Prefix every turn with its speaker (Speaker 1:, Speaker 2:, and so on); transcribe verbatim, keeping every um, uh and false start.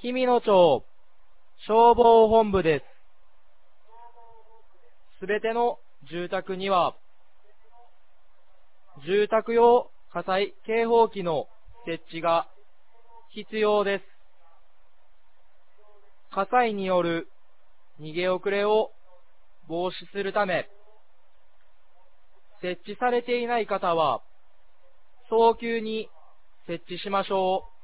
Speaker 1: 氷見野町消防本部です。すべての住宅には、住宅用火災警報器の設置が必要です。火災による逃げ遅れを防止するため、設置されていない方は、早急に設置しましょう。